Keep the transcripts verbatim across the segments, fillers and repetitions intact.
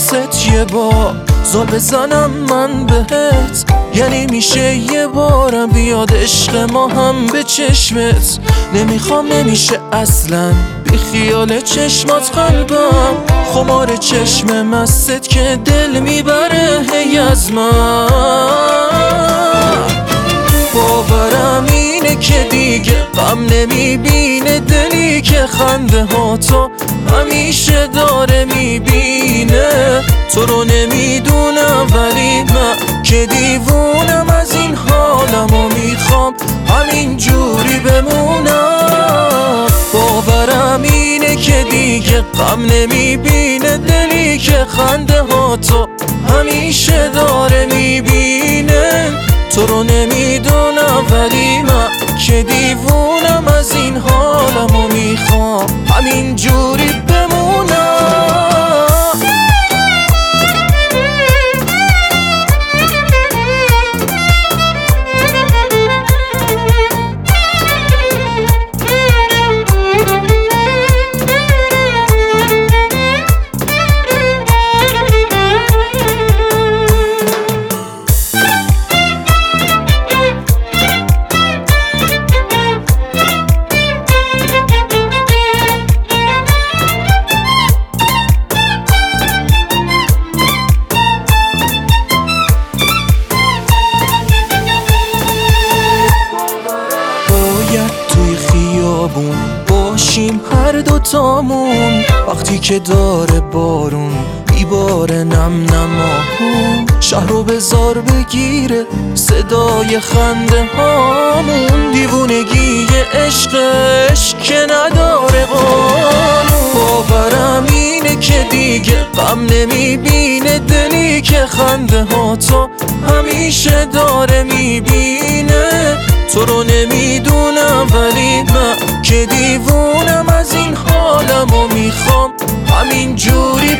واسط یه بار زل بزنم من بهت، یعنی میشه یه بارم بیاد عشق ما هم به چشمت. نمیخوام نمیشه اصلا بی خیال چشمات قلبم، خمار چشم مست که دل میبره هی از من. باورم اینه که دیگه غم نمیبینه دلی که خنده ها تو همیشه داره میبینه. تو رو نمیدونم ولی من که دیوونم از این حالم و میخوام همین جوری بمونم. باورم اینه که دیگه غم نمیبینه دلی که خنده ها تو همیشه داره میبینه. تو رو نمیدونم ولی من که دیوونم از این حالم و میخوام همین جوری بمونم. توی خیابون باشیم هر دوتامون، وقتی که داره بارون میباره نم نمامون. شهر رو بزار بگیره صدای خنده هامون، دیوونگی عشقش که نداره قانون. باورم اینه که دیگه غم نمیبینه دلی که خنده ها تو همیشه داره میبینه. تو رو نمیدونم ولی من که دیوونم از این حالم و میخوام همین جوری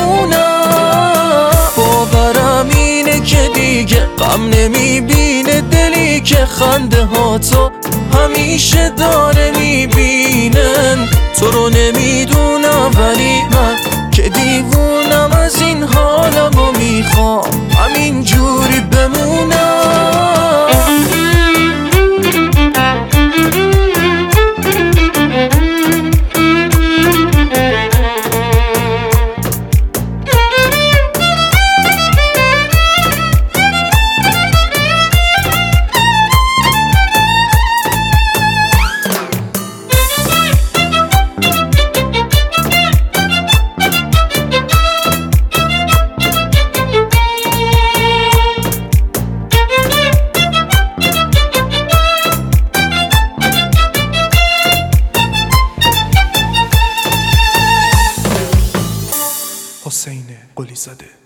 بمونم. باورم اینه که دیگه غم نمیبینه دلی که خنده ها تو همیشه داره میبینن. تو رو نمیدونم ولی من که دیوونم از این حالم و میخوام همین جوری بمونم. حسین قلی زاده.